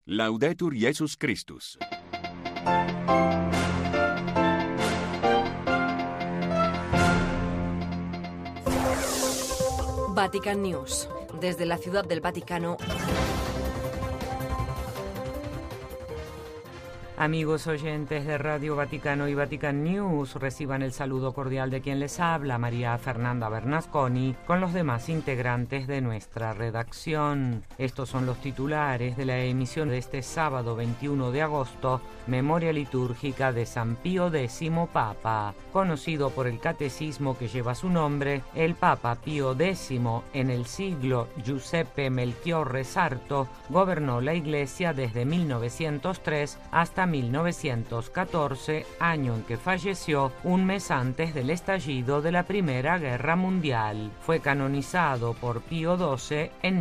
Laudetur Jesus Christus. Vatican News. Desde la Ciudad del Vaticano. Amigos oyentes de Radio Vaticano y Vatican News, reciban el saludo cordial de quien les habla, María Fernanda Bernasconi, con los demás integrantes de nuestra redacción. Estos son los titulares de la emisión de este sábado 21 de agosto, Memoria litúrgica de San Pío X Papa. Conocido por el catecismo que lleva su nombre, el Papa Pío X, en el siglo Giuseppe Melchiorre Sarto, gobernó la Iglesia desde 1903 hasta 1914, año en que falleció un mes antes del estallido de la Primera Guerra Mundial. Fue canonizado por Pío XII en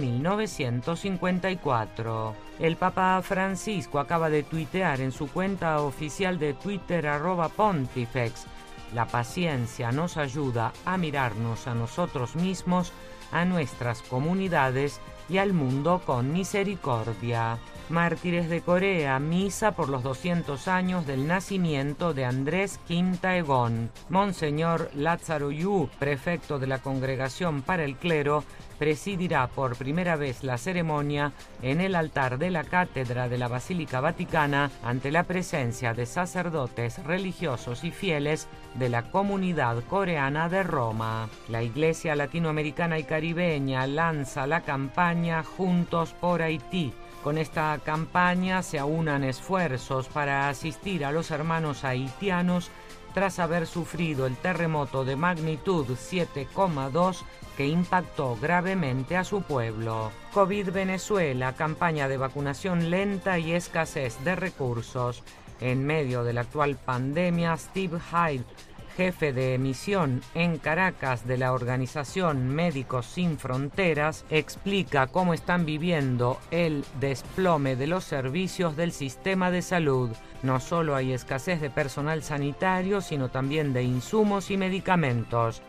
1954. El Papa Francisco acaba de tuitear en su cuenta oficial de Twitter @Pontifex: la paciencia nos ayuda a mirarnos a nosotros mismos, a nuestras comunidades y al mundo con misericordia. Mártires de Corea, misa por los 200 años del nacimiento de Andrés Kim Tae-gon. Monseñor Lázaro Yu, prefecto de la Congregación para el Clero, presidirá por primera vez la ceremonia en el altar de la Cátedra de la Basílica Vaticana ante la presencia de sacerdotes religiosos y fieles de la comunidad coreana de Roma. La Iglesia Latinoamericana y Caribeña lanza la campaña Juntos por Haití. Con esta campaña se aunan esfuerzos para asistir a los hermanos haitianos tras haber sufrido el terremoto de magnitud 7,2 que impactó gravemente a su pueblo. COVID Venezuela, campaña de vacunación lenta y escasez de recursos. En medio de la actual pandemia, Steve Hyde, jefe de misión en Caracas de la organización Médicos Sin Fronteras, explica cómo están viviendo el desplome de los servicios del sistema de salud. No solo hay escasez de personal sanitario, sino también de insumos y medicamentos.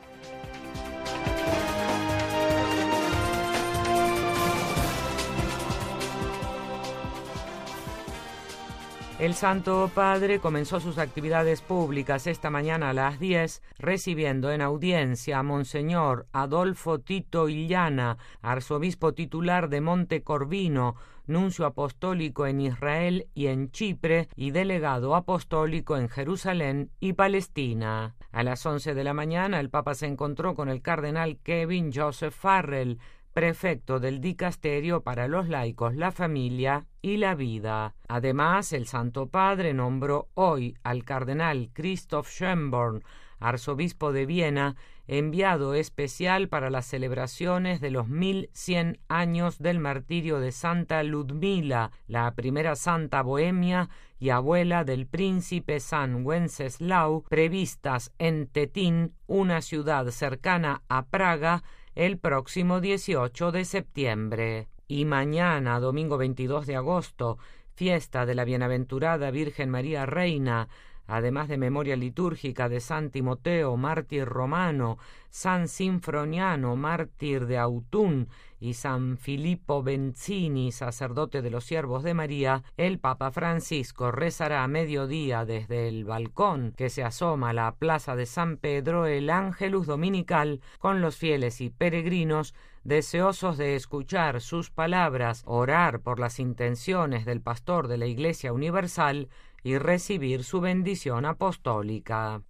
El Santo Padre comenzó sus actividades públicas esta mañana a las 10, recibiendo en audiencia a Monseñor Adolfo Tito Illana, arzobispo titular de Monte Corvino, nuncio apostólico en Israel y en Chipre y delegado apostólico en Jerusalén y Palestina. A las 11 de la mañana el Papa se encontró con el cardenal Kevin Joseph Farrell, prefecto del Dicasterio para los laicos, la familia y la vida. Además, el Santo Padre nombró hoy al cardenal Christoph Schönborn, arzobispo de Viena, enviado especial para las celebraciones de los 1100 años del martirio de Santa Ludmila, la primera santa bohemia y abuela del príncipe San Wenceslao, previstas en Tetín, una ciudad cercana a Praga, el próximo 18 de septiembre. Y mañana, domingo 22 de agosto, fiesta de la Bienaventurada Virgen María Reina, además de memoria litúrgica de San Timoteo, mártir romano, San Sinfroniano, mártir de Autun, y San Filippo Benzini, sacerdote de los Siervos de María, el Papa Francisco rezará a mediodía desde el balcón que se asoma a la plaza de San Pedro el Ángelus Dominical con los fieles y peregrinos deseosos de escuchar sus palabras, orar por las intenciones del pastor de la Iglesia Universal y recibir su bendición apostólica.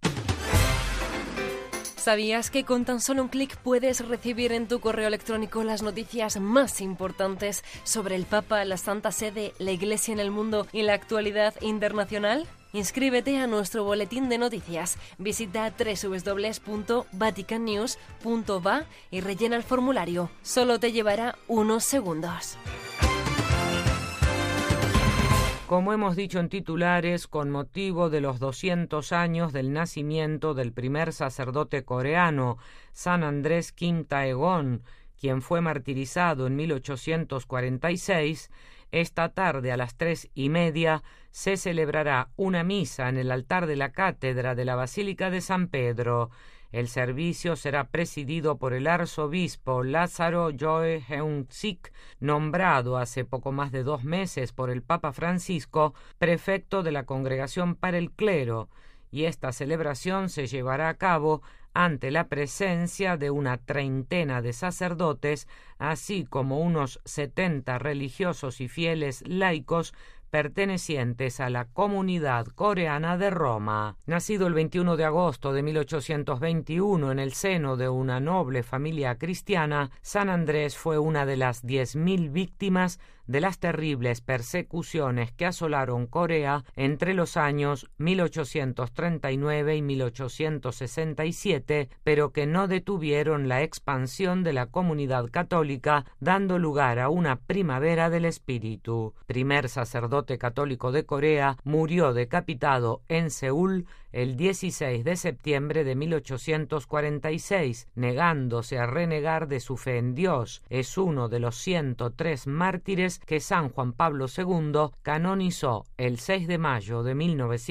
¿Sabías que con tan solo un clic puedes recibir en tu correo electrónico las noticias más importantes sobre el Papa, la Santa Sede, la Iglesia en el mundo y la actualidad internacional? Inscríbete a nuestro boletín de noticias. Visita www.vaticannews.va y rellena el formulario. Solo te llevará unos segundos. Como hemos dicho en titulares, con motivo de los 200 años del nacimiento del primer sacerdote coreano, San Andrés Kim Tae-gon, quien fue martirizado en 1846, esta tarde a las 3:30 se celebrará una misa en el altar de la Cátedra de la Basílica de San Pedro. El servicio será presidido por el arzobispo Lázaro Joe Heung-sik, nombrado hace poco más de 2 meses por el Papa Francisco prefecto de la Congregación para el Clero, y esta celebración se llevará a cabo ante la presencia de una 30 de sacerdotes, así como unos 70 religiosos y fieles laicos pertenecientes a la comunidad coreana de Roma. Nacido el 21 de agosto de 1821 en el seno de una noble familia cristiana, San Andrés fue una de las 10.000 víctimas de las terribles persecuciones que asolaron Corea entre los años 1839 y 1867, pero que no detuvieron la expansión de la comunidad católica, dando lugar a una primavera del espíritu. Primer sacerdote católico de Corea, murió decapitado en Seúl el 16 de septiembre de 1846, negándose a renegar de su fe en Dios. Es uno de los 103 mártires que San Juan Pablo II canonizó el 6 de mayo de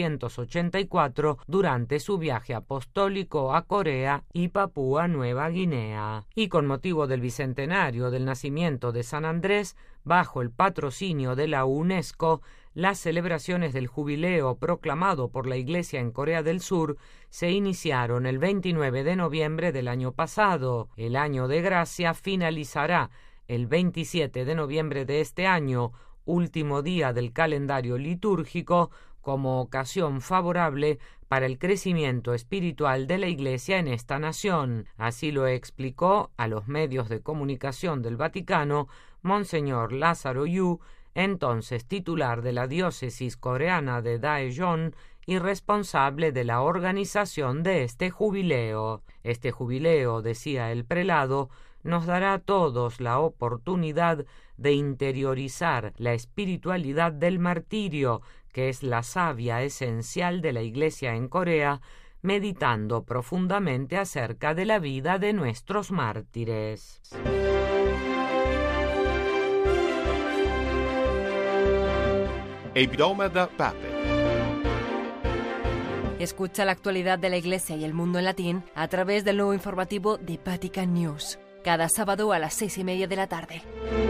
1984 durante su viaje apostólico a Corea y Papúa Nueva Guinea. Y con motivo del bicentenario del nacimiento de San Andrés, bajo el patrocinio de la UNESCO, las celebraciones del jubileo proclamado por la Iglesia en Corea del Sur se iniciaron el 29 de noviembre del año pasado. El año de gracia finalizará el 27 de noviembre de este año, último día del calendario litúrgico, como ocasión favorable para el crecimiento espiritual de la Iglesia en esta nación. Así lo explicó a los medios de comunicación del Vaticano Monseñor Lázaro Yu, entonces titular de la diócesis coreana de Daejeon y responsable de la organización de este jubileo. Este jubileo, decía el prelado, nos dará a todos la oportunidad de interiorizar la espiritualidad del martirio, que es la savia esencial de la Iglesia en Corea, meditando profundamente acerca de la vida de nuestros mártires. Hebdomada Pape. Escucha la actualidad de la Iglesia y el mundo en latín a través del nuevo informativo de Vatican News, cada sábado a las 6:30 de la tarde.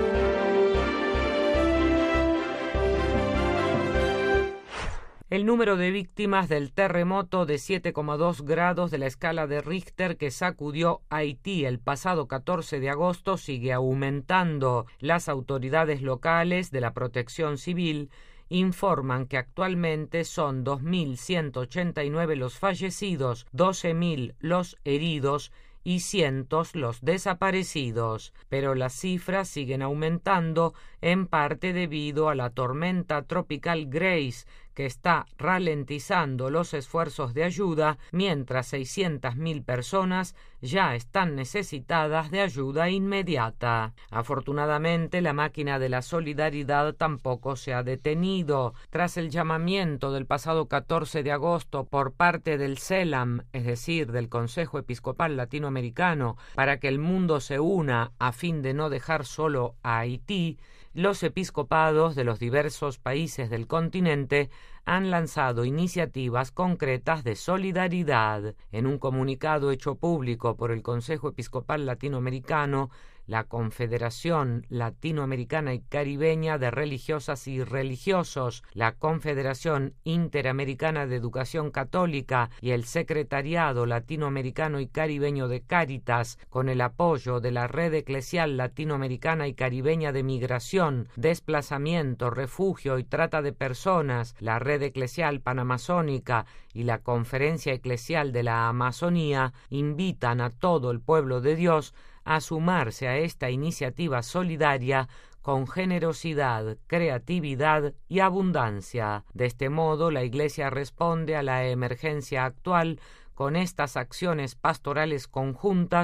El número de víctimas del terremoto de 7,2 grados de la escala de Richter que sacudió Haití el pasado 14 de agosto sigue aumentando. Las autoridades locales de la Protección Civil informan que actualmente son 2.189 los fallecidos, 12.000 los heridos y cientos los desaparecidos, pero las cifras siguen aumentando en parte debido a la tormenta tropical Grace, que está ralentizando los esfuerzos de ayuda, mientras 600.000 personas ya están necesitadas de ayuda inmediata. Afortunadamente, la máquina de la solidaridad tampoco se ha detenido. Tras el llamamiento del pasado 14 de agosto por parte del CELAM, es decir, del Consejo Episcopal Latinoamericano, para que el mundo se una a fin de no dejar solo a Haití, los episcopados de los diversos países del continente han lanzado iniciativas concretas de solidaridad. En un comunicado hecho público por el Consejo Episcopal Latinoamericano, la Confederación Latinoamericana y Caribeña de Religiosas y Religiosos, la Confederación Interamericana de Educación Católica y el Secretariado Latinoamericano y Caribeño de Cáritas, con el apoyo de la Red Eclesial Latinoamericana y Caribeña de Migración, Desplazamiento, Refugio y Trata de Personas, la Red Eclesial Panamazónica y la Conferencia Eclesial de la Amazonía, invitan a todo el pueblo de Dios a sumarse a esta iniciativa solidaria con generosidad, creatividad y abundancia. De este modo, la Iglesia responde a la emergencia actual con estas acciones pastorales conjuntas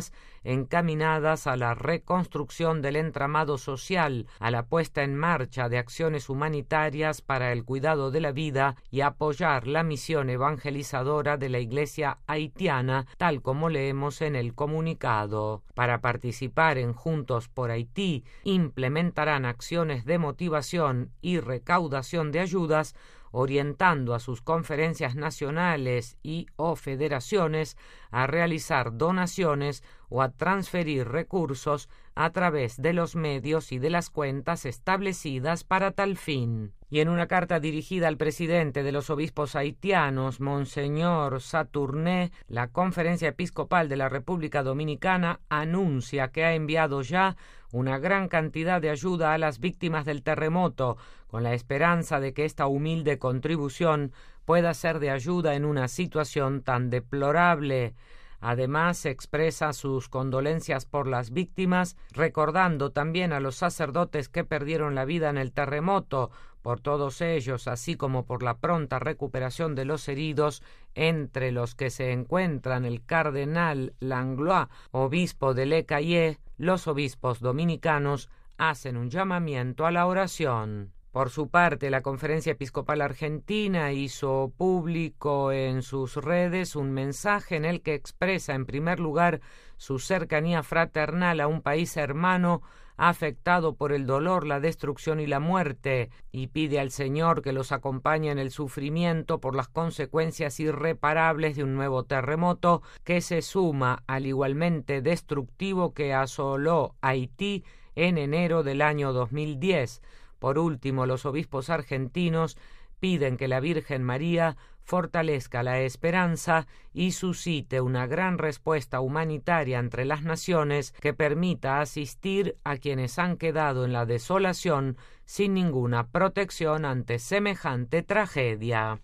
encaminadas a la reconstrucción del entramado social, a la puesta en marcha de acciones humanitarias para el cuidado de la vida y apoyar la misión evangelizadora de la Iglesia haitiana, tal como leemos en el comunicado. Para participar en Juntos por Haití, implementarán acciones de motivación y recaudación de ayudas, orientando a sus conferencias nacionales y o federaciones a realizar donaciones o a transferir recursos a través de los medios y de las cuentas establecidas para tal fin. Y en una carta dirigida al presidente de los obispos haitianos, Monseñor Saturné, la Conferencia Episcopal de la República Dominicana anuncia que ha enviado ya una gran cantidad de ayuda a las víctimas del terremoto, con la esperanza de que esta humilde contribución pueda ser de ayuda en una situación tan deplorable. Además, expresa sus condolencias por las víctimas, recordando también a los sacerdotes que perdieron la vida en el terremoto, por todos ellos, así como por la pronta recuperación de los heridos, entre los que se encuentran el cardenal Langlois, obispo de Le Cayet. Los obispos dominicanos hacen un llamamiento a la oración. Por su parte, la Conferencia Episcopal Argentina hizo público en sus redes un mensaje en el que expresa, en primer lugar, su cercanía fraternal a un país hermano afectado por el dolor, la destrucción y la muerte, y pide al Señor que los acompañe en el sufrimiento por las consecuencias irreparables de un nuevo terremoto que se suma al igualmente destructivo que asoló Haití en enero del año 2010. Por último, los obispos argentinos piden que la Virgen María fortalezca la esperanza y suscite una gran respuesta humanitaria entre las naciones que permita asistir a quienes han quedado en la desolación sin ninguna protección ante semejante tragedia.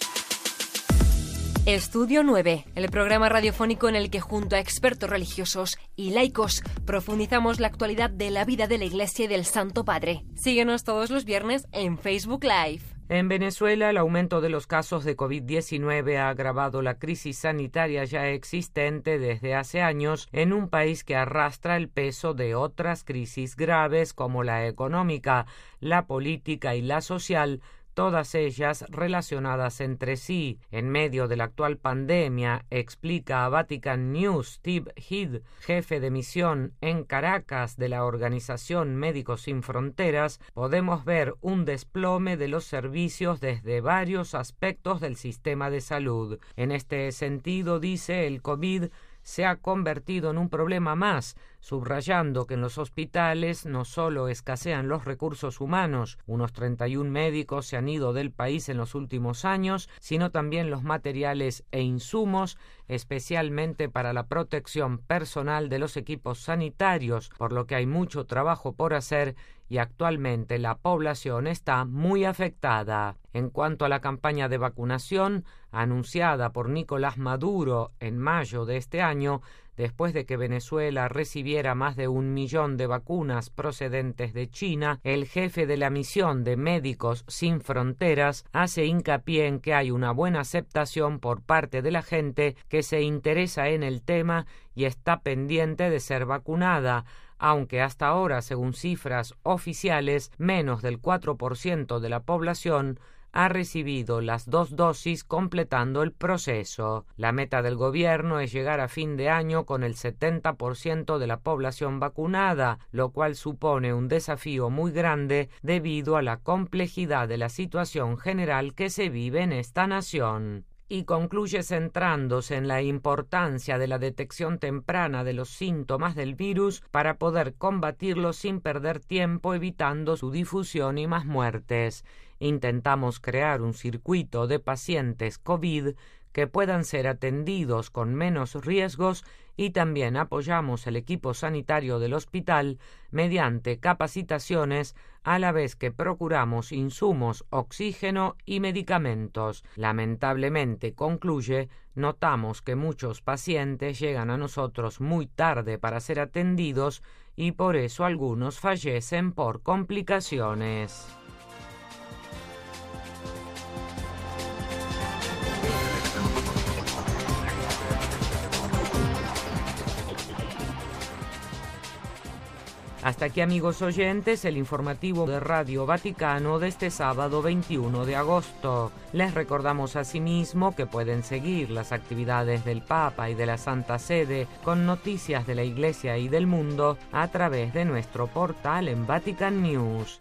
Estudio 9, el programa radiofónico en el que junto a expertos religiosos y laicos profundizamos la actualidad de la vida de la Iglesia y del Santo Padre. Síguenos todos los viernes en Facebook Live. En Venezuela, el aumento de los casos de COVID-19 ha agravado la crisis sanitaria ya existente desde hace años en un país que arrastra el peso de otras crisis graves como la económica, la política y la social, todas ellas relacionadas entre sí. En medio de la actual pandemia, explica a Vatican News Steve Head, jefe de misión en Caracas de la Organización Médicos Sin Fronteras, podemos ver un desplome de los servicios desde varios aspectos del sistema de salud. En este sentido, dice, el COVID se ha convertido en un problema más, subrayando que en los hospitales no solo escasean los recursos humanos, unos 31 médicos se han ido del país en los últimos años, sino también los materiales e insumos, especialmente para la protección personal de los equipos sanitarios, por lo que hay mucho trabajo por hacer y actualmente la población está muy afectada. En cuanto a la campaña de vacunación, anunciada por Nicolás Maduro en mayo de este año, después de que Venezuela recibiera más de 1 millón de vacunas procedentes de China, el jefe de la misión de Médicos Sin Fronteras hace hincapié en que hay una buena aceptación por parte de la gente que se interesa en el tema y está pendiente de ser vacunada, aunque hasta ahora, según cifras oficiales, menos del 4% de la población ha recibido las 2 dosis completando el proceso. La meta del gobierno es llegar a fin de año con el 70% de la población vacunada, lo cual supone un desafío muy grande debido a la complejidad de la situación general que se vive en esta nación. Y concluye centrándose en la importancia de la detección temprana de los síntomas del virus para poder combatirlo sin perder tiempo, evitando su difusión y más muertes. Intentamos crear un circuito de pacientes COVID que puedan ser atendidos con menos riesgos y también apoyamos el equipo sanitario del hospital mediante capacitaciones, a la vez que procuramos insumos, oxígeno y medicamentos. Lamentablemente, concluye, notamos que muchos pacientes llegan a nosotros muy tarde para ser atendidos y por eso algunos fallecen por complicaciones. Hasta aquí, amigos oyentes, el informativo de Radio Vaticano de este sábado 21 de agosto. Les recordamos asimismo que pueden seguir las actividades del Papa y de la Santa Sede con noticias de la Iglesia y del mundo a través de nuestro portal en Vatican News.